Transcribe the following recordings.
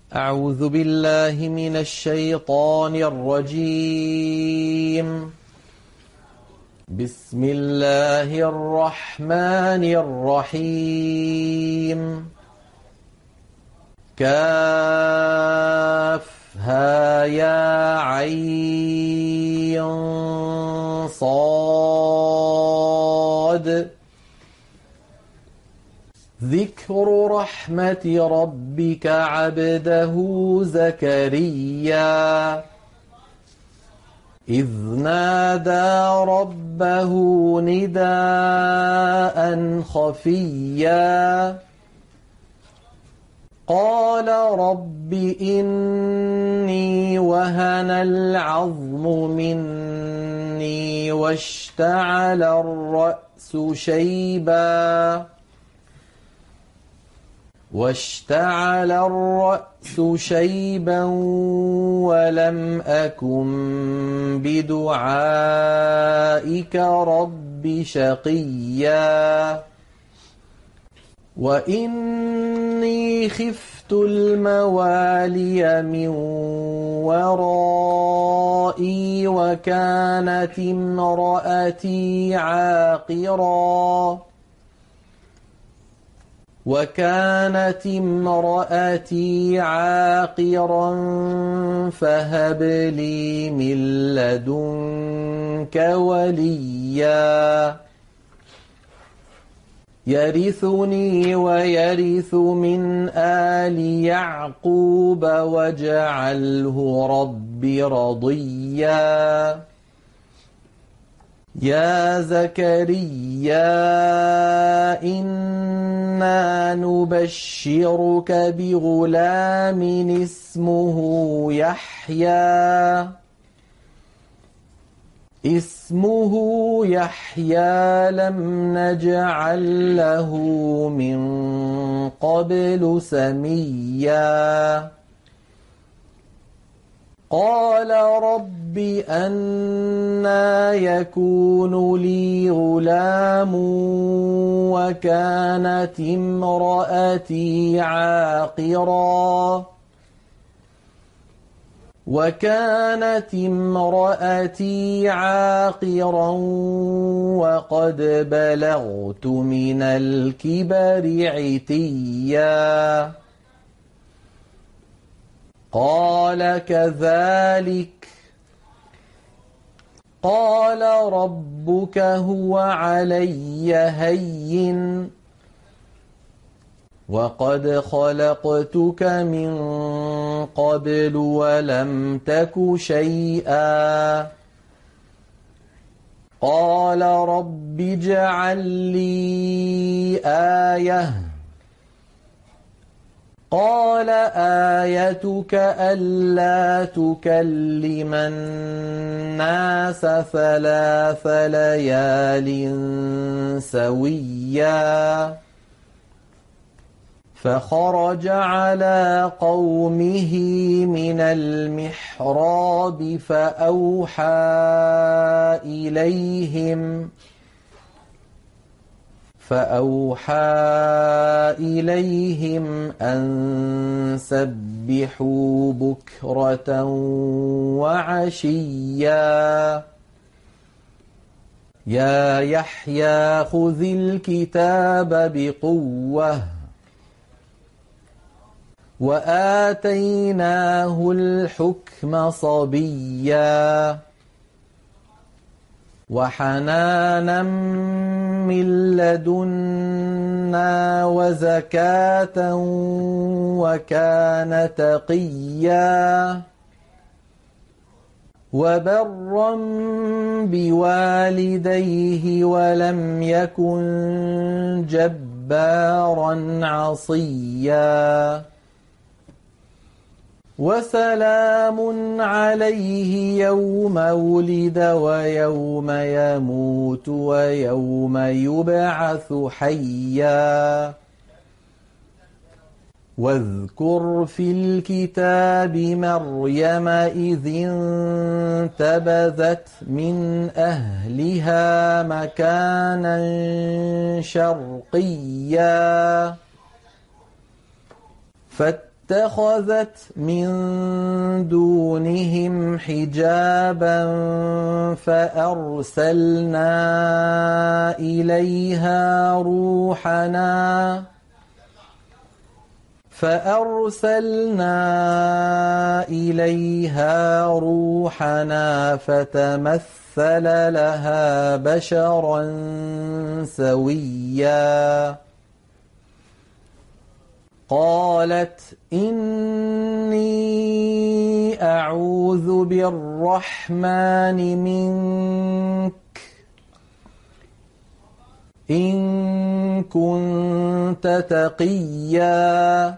أعوذ بالله من الشيطان الرجيم. بسم الله الرحمن الرحيم. كافها يا عين صاد. ذكر رحمة ربك عبده زكريا إذ نادى ربه نداء خفيا قال رب إني وهن العظم مني واشتعل الرأس شيبا ولم أكن بدعائك رب شقيا وإني خفت الموالي من ورائي وكانت امرأتي عاقرا فهب لي من لدنك وليا يرثني ويرث من آل يعقوب واجعله رب رضيا يا زكريا إنا نبشرك بغلام اسمه يحيى لم نجعل له من قبل سميا قال رب أنى يكون لي غلام وكانت امرأتي عاقرا وقد بلغت من الكبر عتيا قال كذلك قال ربك هو علي هين وقد خلقتك من قبل ولم تك شيئا قال رب اجعل لي آية قال آيتك ألا تكلم الناس 3 ليال سويا فخرج على قومه من المحراب فأوحى إليهم أن سبحوا بكرة وعشيا يا يحيى خذ الكتاب بقوة وآتيناه الحكم صبيا وحنانا من لدنا وزكاة وكان تقيا وبرا بوالديه ولم يكن جبارا عصيا وسلام عليه يوم ولد ويوم يموت ويوم يبعث حيا واذكر في الكتاب مريم إذ انتبذت من أهلها مكانا شرقيا اتخذت من دونهم حجابا فأرسلنا إليها روحنا فتمثل لها بشرا سويا قالت إني أعوذ بالرحمن منك إن كنت تقيا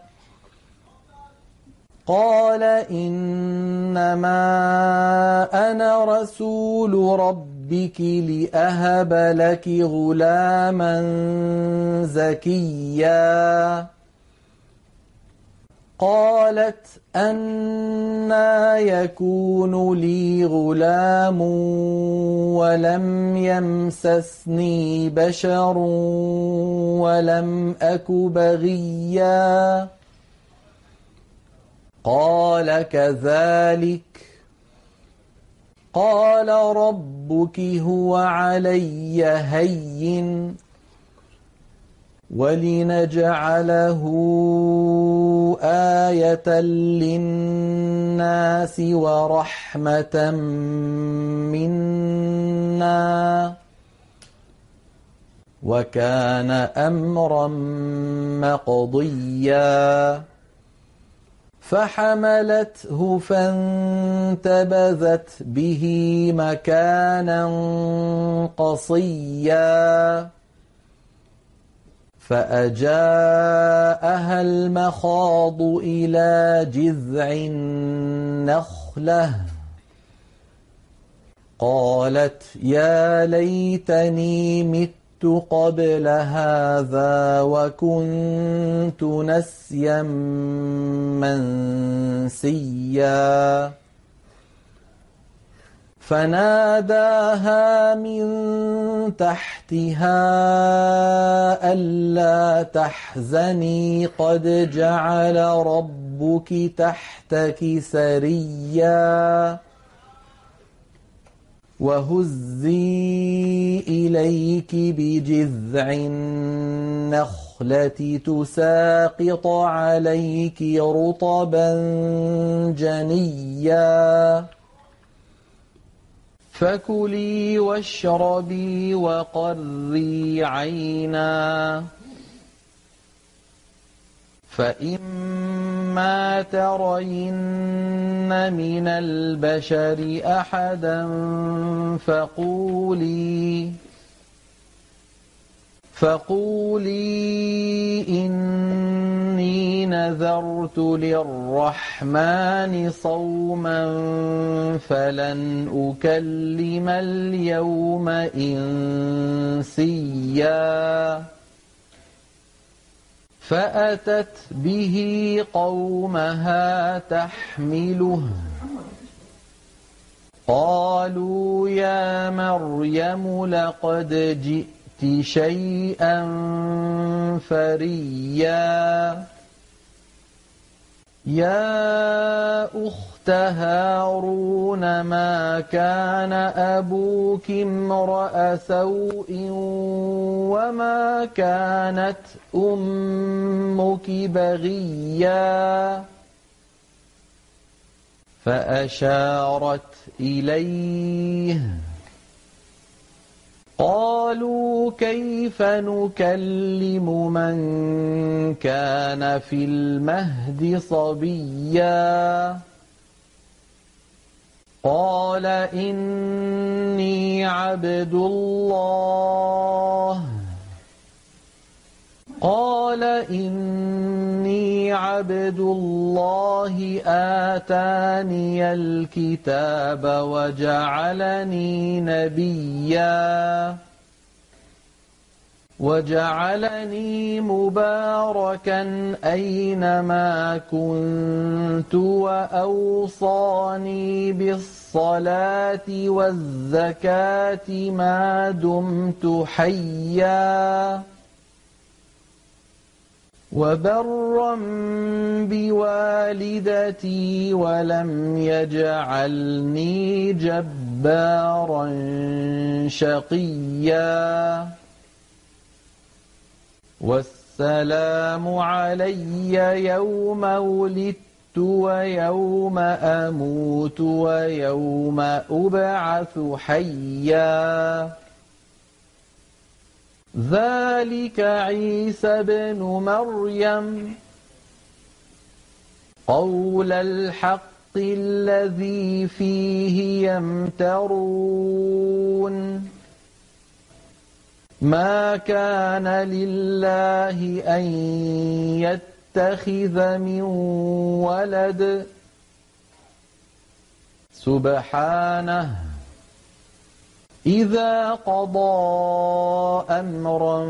قال إنما أنا رسول ربك لأهب لك غلاما زكيا قالت أنى يكون لي غلام ولم يمسسني بشر ولم أك بغيا قال كذلك قال ربك هو علي هين ولنجعله آية للناس ورحمة منا وكان أمرا مقضيا فحملته فانتبذت به مكانا قصيا فأجاءها المخاض إلى جذع النخلة قالت يا ليتني مت قبل هذا وكنت نسيا منسيا فناداها من تحتها ألا تحزني قد جعل ربك تحتك سريا وهزي إليك بجذع النخلة تساقط عليك رطبا جنيا فكلي واشربي وقري عينا فإما ترين من البشر أحدا فقولي إني نذرت للرحمن صوما فلن أكلم اليوم إنسيا فأتت به قومها تحمله قالوا يا مريم لقد جئت شيئا فريا يا أخت هارون ما كان أبوك امرأ سوء وما كانت أمك بغيا فأشارت إليه قالوا كيف نكلم من كان في المهد صبيا قال إني عبد الله آتاني الكتاب وجعلني مباركا أينما كنت وأوصاني بالصلاة والزكاة ما دمت حيا وبرا بوالدتي ولم يجعلني جبارا شقيا والسلام علي يوم ولدت ويوم أموت ويوم أبعث حيا ذلك عيسى بن مريم قول الحق الذي فيه يمترون ما كان لله أن يتخذ من ولد سبحانه إذا قضى أمرا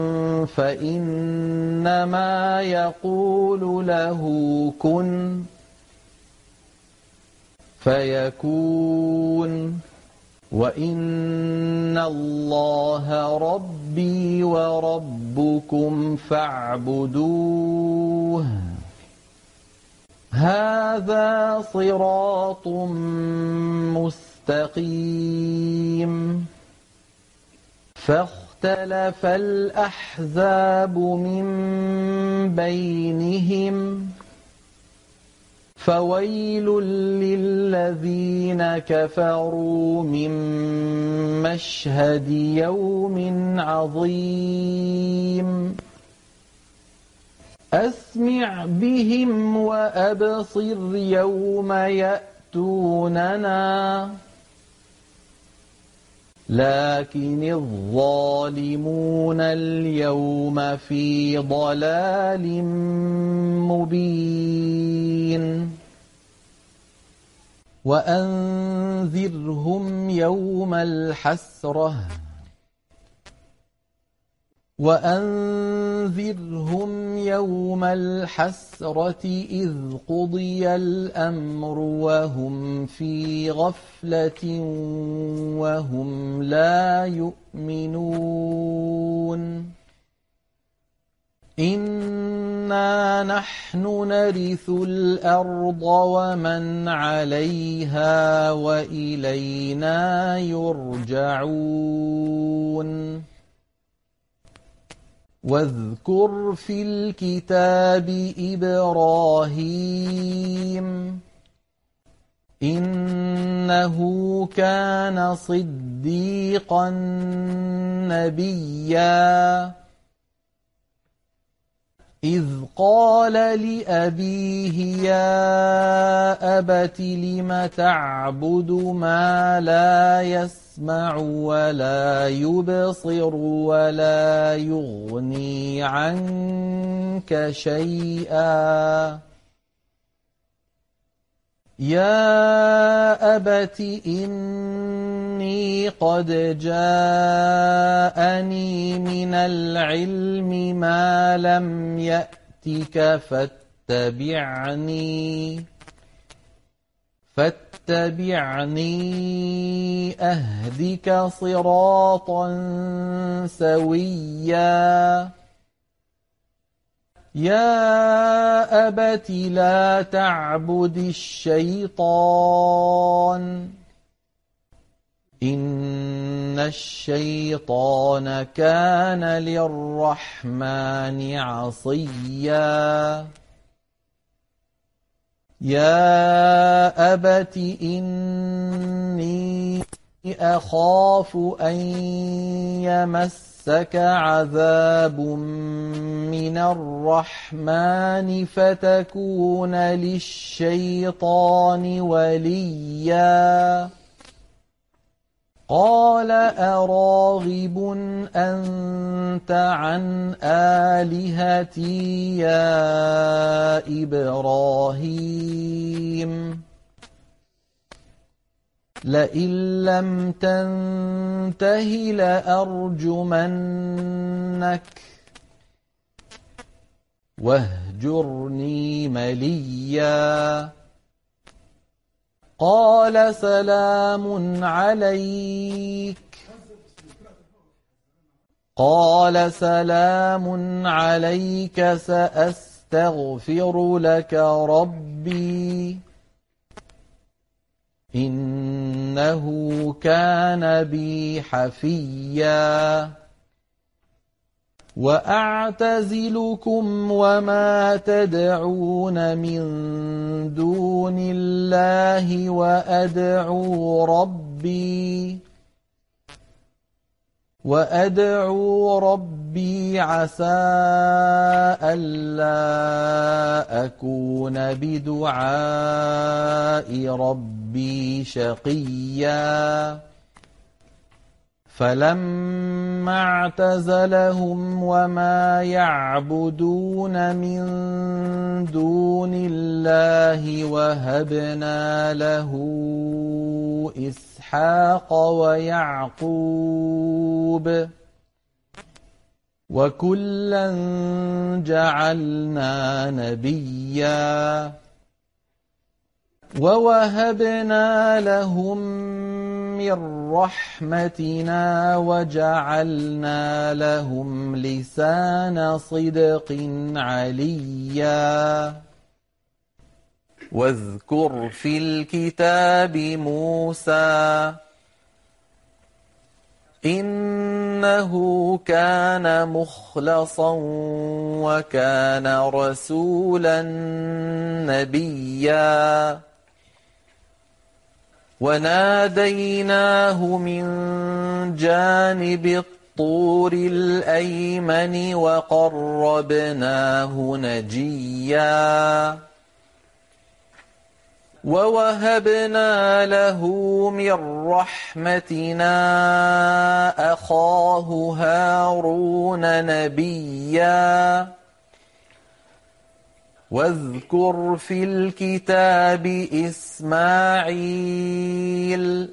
فإنما يقول له كن فيكون وإن الله ربي وربكم فاعبدوه هذا صراط مستقيم فاختلف الأحزاب من بينهم فويل للذين كفروا من مشهد يوم عظيم أسمع بهم وأبصر يوم يأتوننا لكن الظالمون اليوم في ضلال مبين وأنذرهم يوم الحسرة إذ قضي الأمر وهم في غفلة وهم لا يؤمنون إنا نحن نرث الأرض ومن عليها وإلينا يرجعون واذكر في الكتاب إبراهيم إنه كان صديقا نبيا إذ قال لأبيه يا أبت لم تعبد ما لا يسمع ولا يبصر ولا يغني عنك شيئا يا أبت إني قد جاءني من العلم ما لم يأتك فاتبعني أهدك صراطا سويا يا أبت لا تعبد الشيطان إن الشيطان كان للرحمن عصيا يا أبت إني أخاف أن يمسك عذاب من الرحمن فتكون للشيطان وليا قال أراغب أنت عن آلهتي يا إبراهيم لئن لم تنته لأرجمنك واهجرني مليا قال سلام عليك قال سلام عليك سأستغفر لك ربي إنه كان بي حفيا وأعتزلكم وما تدعون من دون الله وأدعو ربي عسى ألا أكون بدعاء ربي شقيا فلما اعتزلهم وما يعبدون من دون الله وهبنا له إسحاق ويعقوب وكلا جعلنا نبيا ووهبنا لهم من رحمتنا وجعلنا لهم لسان صدق عليا واذكر في الكتاب موسى إنه كان مخلصا وكان رسولا نبيا وناديناه من جانب الطور الأيمن وقربناه نجيا ووهبنا له من رحمتنا أخاه هارون نبيا واذكر في الكتاب إسماعيل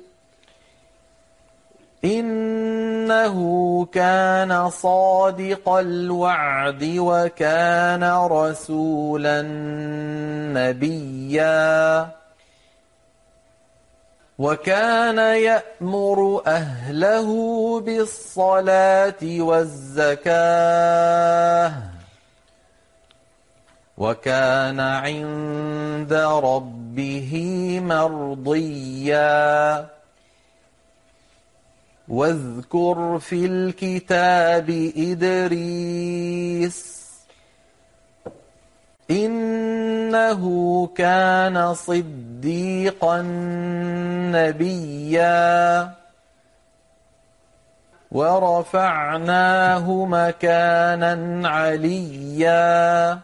إنه كان صادق الوعد وكان رسولا نبيا وكان يأمر أهله بالصلاة والزكاة وكان عند ربه مرضيا واذكر في الكتاب إدريس إنه كان صديقا نبيا ورفعناه مكانا عليا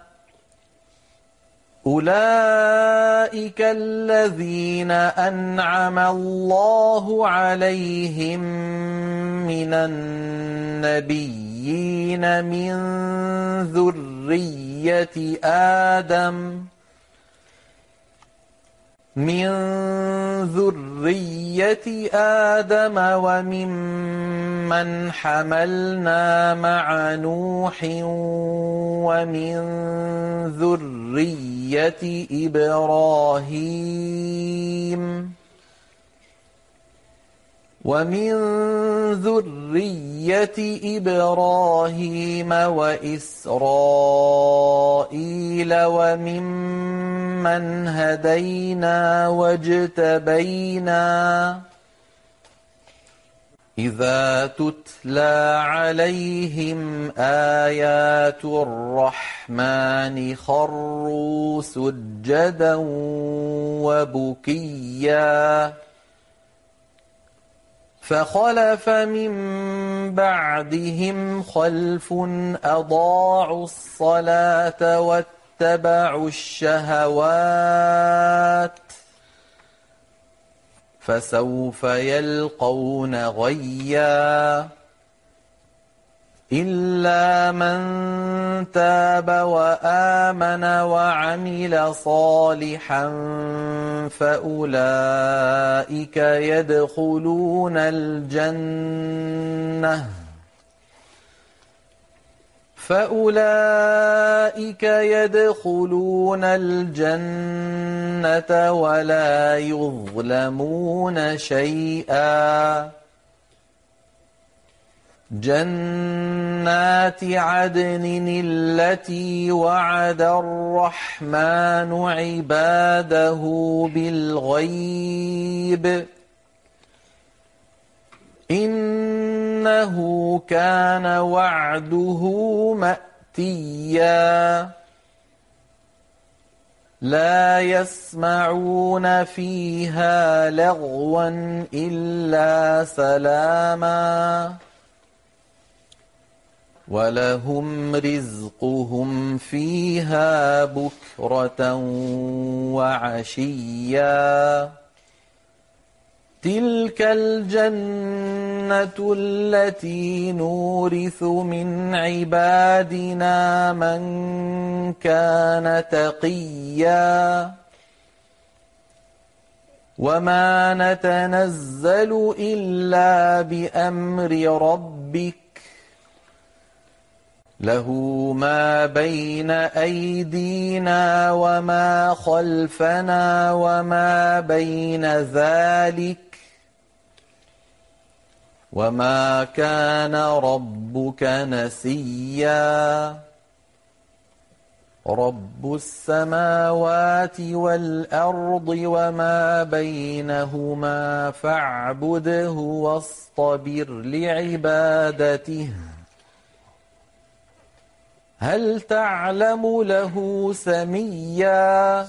أولئك الذين أنعم الله عليهم من النبيين من ذرية آدم وممن حملنا مع نوح ومن ذرية إبراهيم وإسرائيل وممن هدينا واجتبينا إذا تتلى عليهم آيات الرحمن خروا سجدا وبكيا فخلف من بعدهم خلف أضاعوا الصلاة واتبعوا الشهوات فسوف يلقون غيا إلا من تاب وآمن وعمل صالحا فأولئك يدخلون الجنة ولا يظلمون شيئا جنات عدن التي وعد الرحمن عباده بالغيب إنه كان وعده مأتيا لا يسمعون فيها لغوا إلا سلاما ولهم رزقهم فيها بكرة وعشيا تلك الجنة التي نورث من عبادنا من كان تقيا وما نتنزل إلا بأمر ربك له ما بين أيدينا وما خلفنا وما بين ذلك وما كان ربك نسيا رب السماوات والأرض وما بينهما فاعبده واصطبر لعبادته هل تعلم له سميا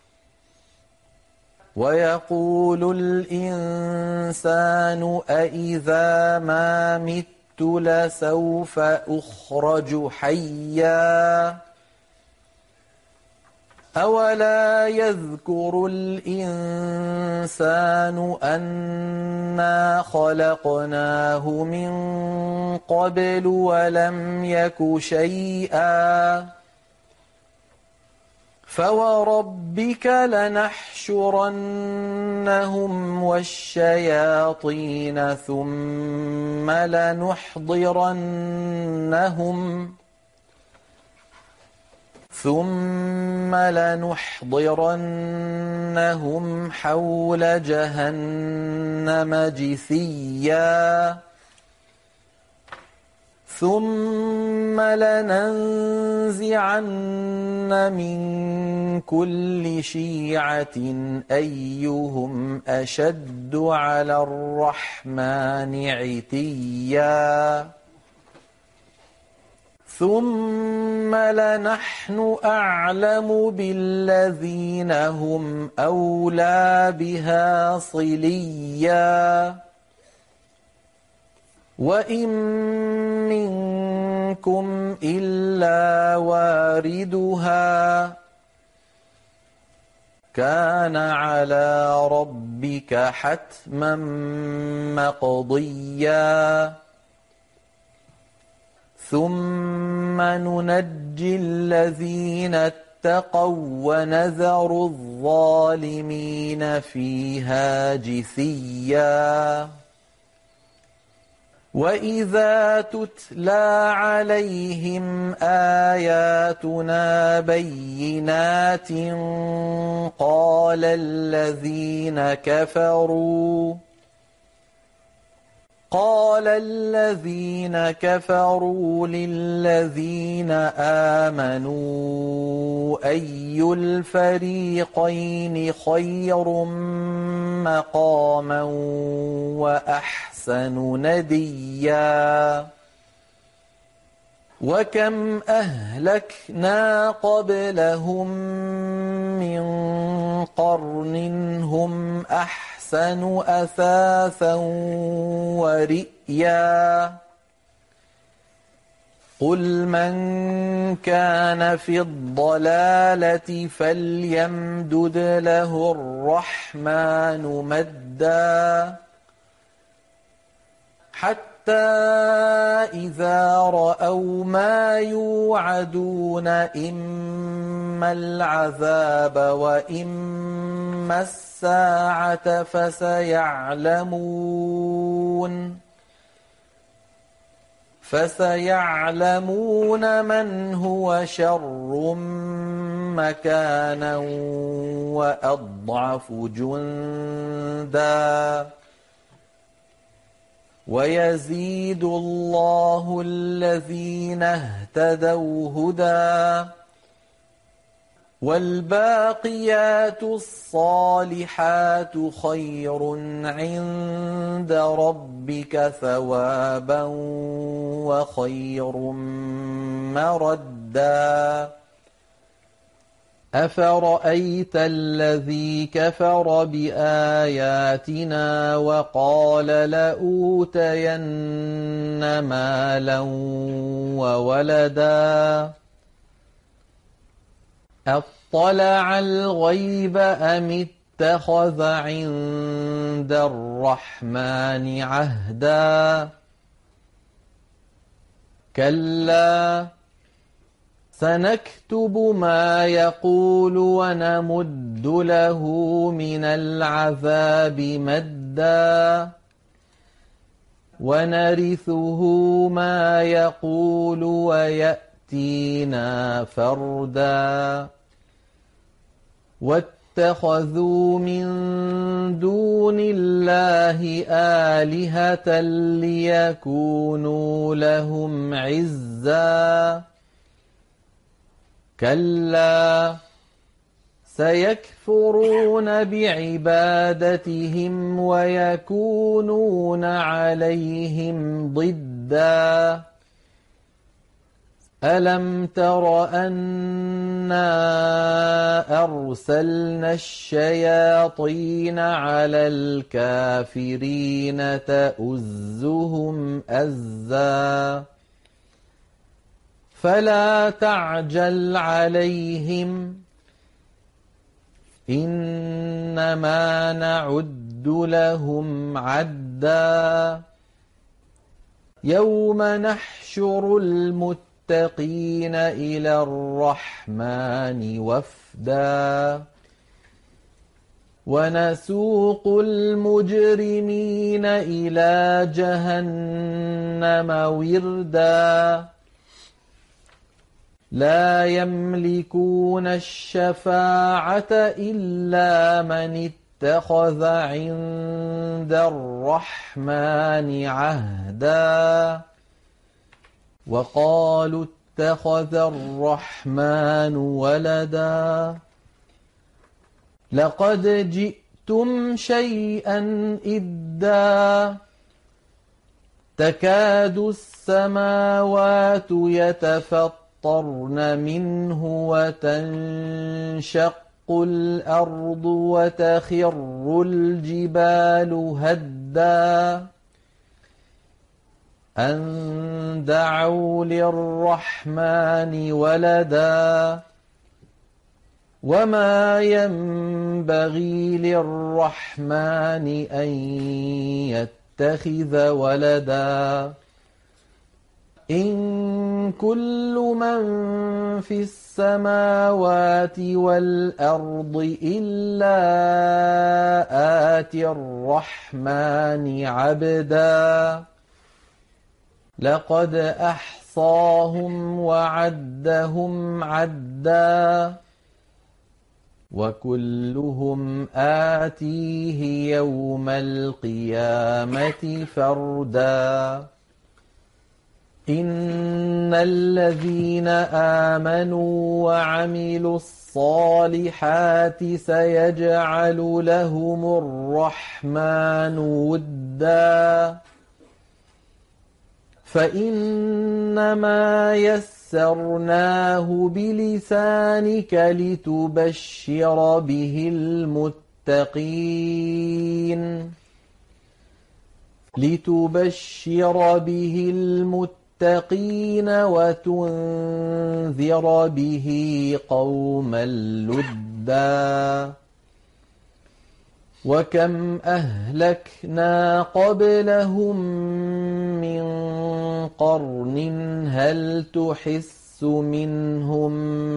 ويقول الإنسان أإذا ما مت لسوف أخرج حيا أولا يذكر الإنسان أنا خلقناه من قبل ولم يك شيئا فوربك لنحشرنهم والشياطين ثم لنحضرنهم حول جهنم جثيا ثم لننزعن من كل شيعة أيهم أشد على الرحمن عتيا ثم لنحن أعلم بالذين هم أولى بها صليا وإن منكم إلا واردها كان على ربك حتما مقضيا ثم ننجي الذين اتقوا ونذر الظالمين فيها جثيا وإذا تتلى عليهم آياتنا بينات قال الذين كفروا للذين آمنوا أي الفريقين خير مقاما وأحسن نديا وكم أهلكنا قبلهم من قرن هم أحسن أثاثا ورئيا قل من كان في الضلالة فليمدد له الرحمن مدا حتى إذا رأوا ما يوعدون إما العذاب وإما الساعة فسيعلمون من هو شر مكانا وأضعف جندا ويزيد الله الذين اهتدوا هدى والباقيات الصالحات خير عند ربك ثوابا وخير مردا أفرأيت الذي كفر بآياتنا وقال لأوتين مالا وولدا أطلع الغيب أم اتخذ عند الرحمن عهدا كلا سنكتب ما يقول ونمد له من العذاب مدا ونرثه ما يقول ويأتينا فردا واتخذوا من دون الله آلهة ليكونوا لهم عزا كلا سيكفرون بعبادتهم ويكونون عليهم ضدا ألم تر أنا أرسلنا الشياطين على الكافرين تؤزهم أزا فلا تعجل عليهم إنما نعد لهم عدا يوم نحشر المتقين إلى الرحمن وفدا ونسوق المجرمين إلى جهنم وردا لا يملكون الشفاعة إلا من اتخذ عند الرحمن عهدا وقالوا اتخذ الرحمن ولدا لقد جئتم شيئا إدا تكاد السماوات يتفطرن منه وتنشق الأرض وتخر الجبال هدا أن دعوا للرحمن ولدا وما ينبغي للرحمن أن يتخذ ولدا إن كل من في السماوات والأرض إلا آتي الرحمن عبدا لقد أحصاهم وعدهم عدا وكلهم آتيه يوم القيامة فردا إن الذين آمنوا وعملوا الصالحات سيجعل لهم الرحمن ودا فإنما يسرناه بلسانك لتبشر به المتقين وتنذر به قوما لدا وكم أهلكنا قبلهم من قرن هل تحس منهم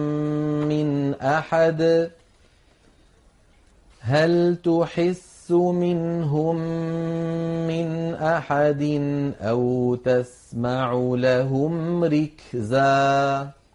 من أحد أو تسمع لهم ركزا